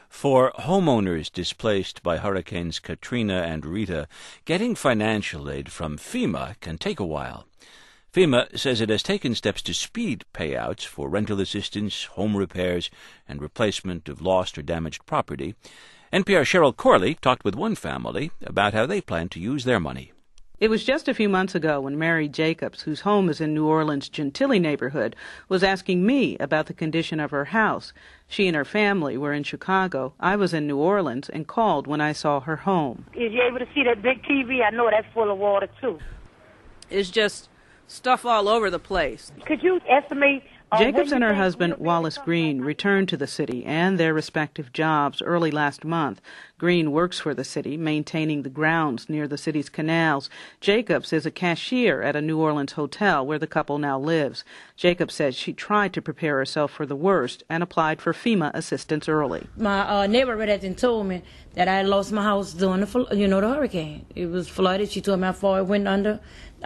For homeowners displaced by Hurricanes Katrina and Rita, getting financial aid from FEMA can take a while. FEMA says it has taken steps to speed payouts for rental assistance, home repairs, and replacement of lost or damaged property. NPR Cheryl Corley talked with one family about how they plan to use their money. It was just a few months ago when Mary Jacobs, whose home is in New Orleans' Gentilly neighborhood, was asking me about the condition of her house. She and her family were in Chicago. I was in New Orleans and called when I saw her home. Is you able to see that big TV? I know that's full of water, too. It's just stuff all over the place. Could you estimate... Jacobs and her husband, Wallace Green, returned to the city and their respective jobs early last month. Green works for the city, maintaining the grounds near the city's canals. Jacobs is a cashier at a New Orleans hotel where the couple now lives. Jacobs says she tried to prepare herself for the worst and applied for FEMA assistance early. My neighbor had told me that I lost my house during the hurricane. It was flooded. She told me how far it went under.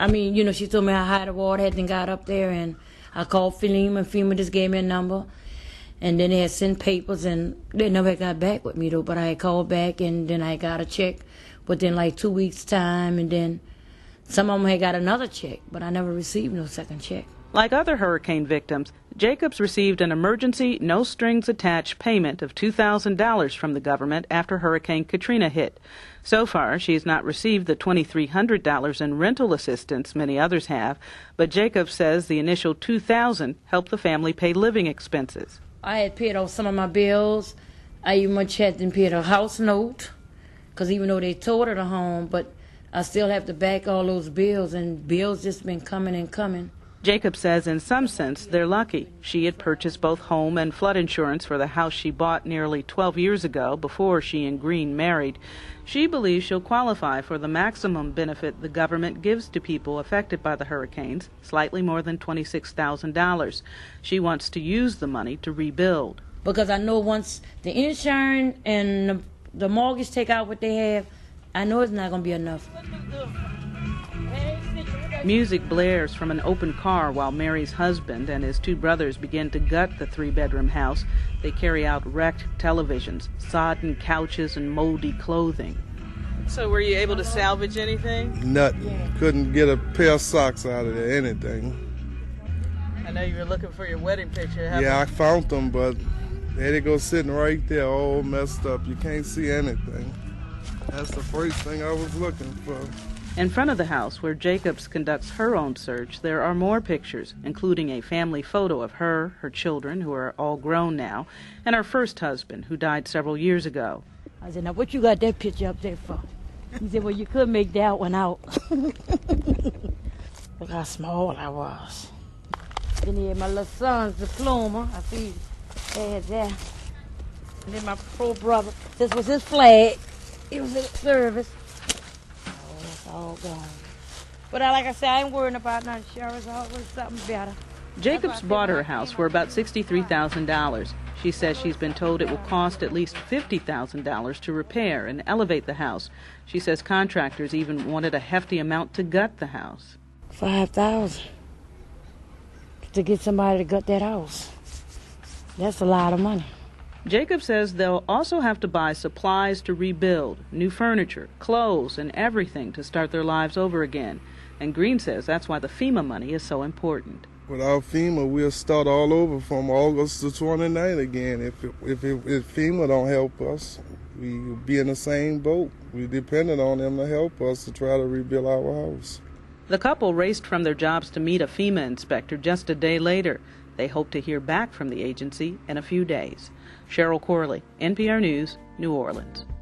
She told me how high the water had got up there, and I called FEMA, and FEMA just gave me a number. And then they had sent papers, and they never got back with me, though. But I had called back, and then I got a check within like 2 weeks' time. And then some of them had got another check, but I never received no second check. Like other hurricane victims, Jacobs received an emergency, no-strings-attached payment of $2,000 from the government after Hurricane Katrina hit. So far, she has not received the $2,300 in rental assistance many others have, but Jacobs says the initial $2,000 helped the family pay living expenses. I had paid off some of my bills. I even much had to pay a house note, because even though they towed her to home, but I still have to back all those bills, and bills just been coming and coming. Jacobs says in some sense they're lucky. She had purchased both home and flood insurance for the house she bought nearly 12 years ago before she and Green married. She believes she'll qualify for the maximum benefit the government gives to people affected by the hurricanes, slightly more than $26,000. She wants to use the money to rebuild. Because I know once the insurance and the mortgage take out what they have, I know it's not going to be enough. Music blares from an open car while Mary's husband and his two brothers begin to gut the three-bedroom house. They carry out wrecked televisions, sodden couches, and moldy clothing. So were you able to salvage anything? Nothing. Couldn't get a pair of socks out of there, anything. I know you were looking for your wedding picture. Yeah, I found them, but there they go sitting right there, all messed up. You can't see anything. That's the first thing I was looking for. In front of the house where Jacobs conducts her own search, there are more pictures, including a family photo of her children, who are all grown now, and her first husband, who died several years ago. I said, now what you got that picture up there for? He said, well, you could make that one out. Look how small I was. Then he had my little son's diploma. I see they had that. And then my poor brother, this was his flag. He was in service. All gone. But like I said, I ain't worrying about nothing. There's always something better. Jacobs bought her house for about $63,000. She says she's been told it will cost at least $50,000 to repair and elevate the house. She says contractors even wanted a hefty amount to gut the house. $5,000 to get somebody to gut that house. That's a lot of money. Jacobs says they'll also have to buy supplies to rebuild, new furniture, clothes, and everything to start their lives over again. And Green says that's why the FEMA money is so important. Without FEMA, we'll start all over from August to 29 again. If FEMA don't help us, we'll be in the same boat. We're dependent on them to help us to try to rebuild our house. The couple raced from their jobs to meet a FEMA inspector just a day later. They hope to hear back from the agency in a few days. Cheryl Corley, NPR News, New Orleans.